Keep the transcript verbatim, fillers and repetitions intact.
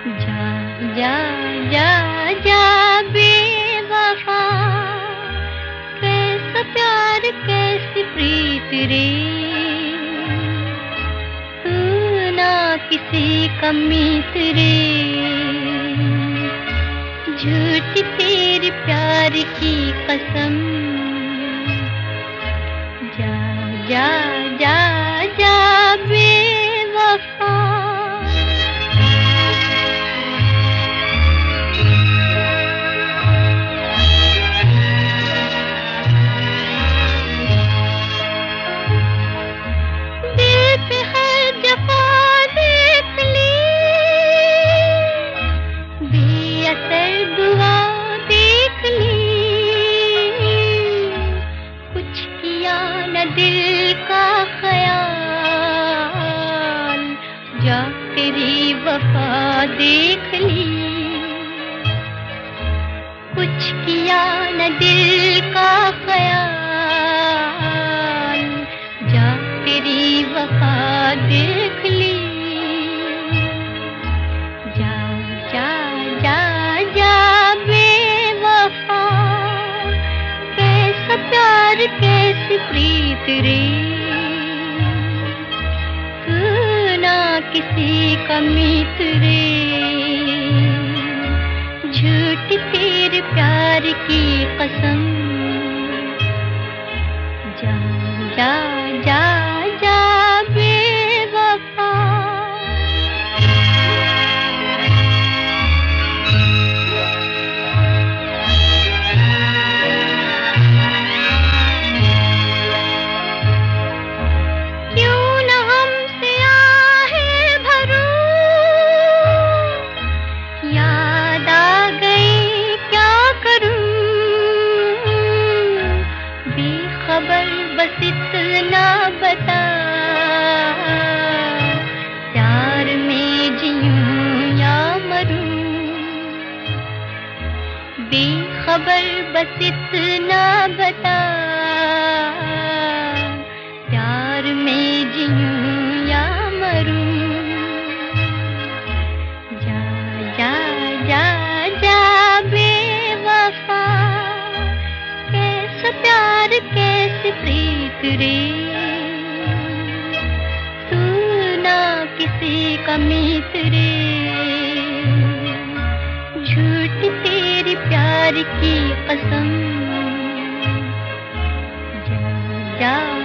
जा जा जा जा बेवफा, कैसा प्यार कैसी प्रीत रे, तू ना किसी का मीत रे, झूठी तेरी प्यार की कसम। जा जा जा जा बेवफा। दिल पे है जफा देख ली, बेअसर दुआ देख ली, कुछ किया न दिल का ख्याल, जा तेरी वफा देख ली, कुछ किया न दिल का ख्याल, जा तेरी वफा देख ली। जा जा जा जा बेवफा, कैसा प्यार कैसी प्रीत रे, तू ना किसी का मीत रे, झूठी तेरे प्यार की कसम। जा जा जा जा बेवफा। क्यों न हमसे आहे भरूं, याद आ गई क्या करूं, बेखबर बस इतना बता, प्यार में जीऊं या मरूं, बेखबर बस इतना बता, प्यार में जीऊं या मरूं। जा जा जा जा बेवफा, कैसा प्यार कैसी प्रीत रे, तू ना किसी का मीत रे, झूठी तेरी प्यार की कसम। जा जा